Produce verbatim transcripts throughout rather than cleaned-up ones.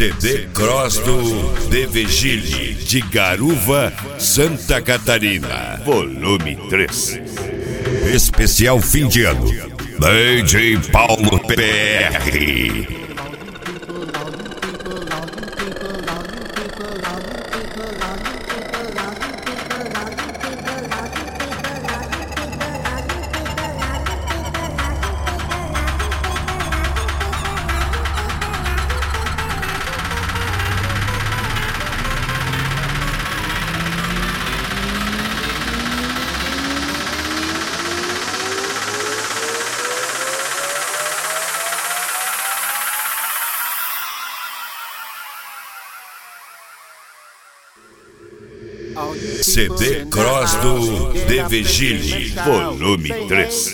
C D Cross do De Vigile, de Garuva, Santa Catarina, volume três. Especial fim de ano, D J Paulo P R. C D Cross do De Vigile, volume três.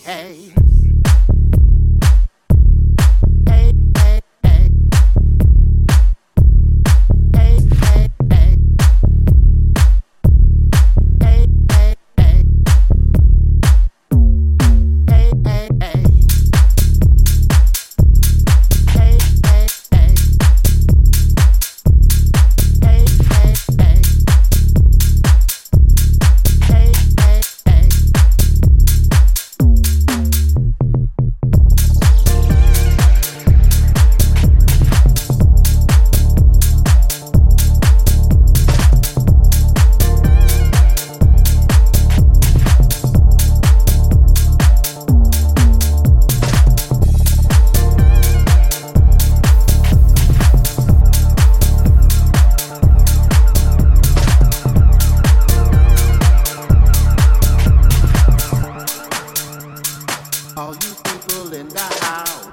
All you people in the house.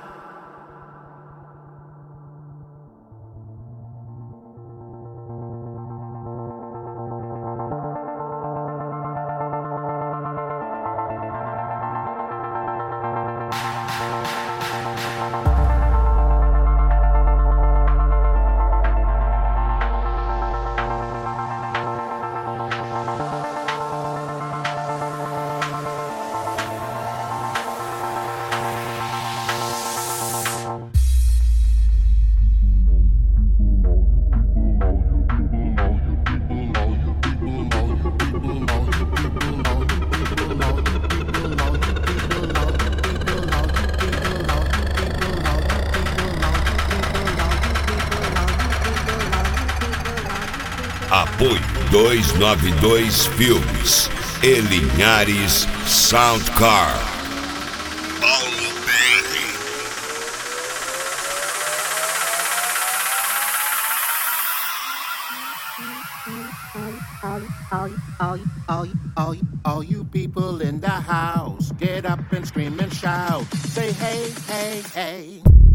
Apoio duzentos e noventa e dois Filmes e Linhares Soundcar. Paulo P R. All, all, all, all, all, all you people in the house, get up and scream and shout. Say hey, hey, hey.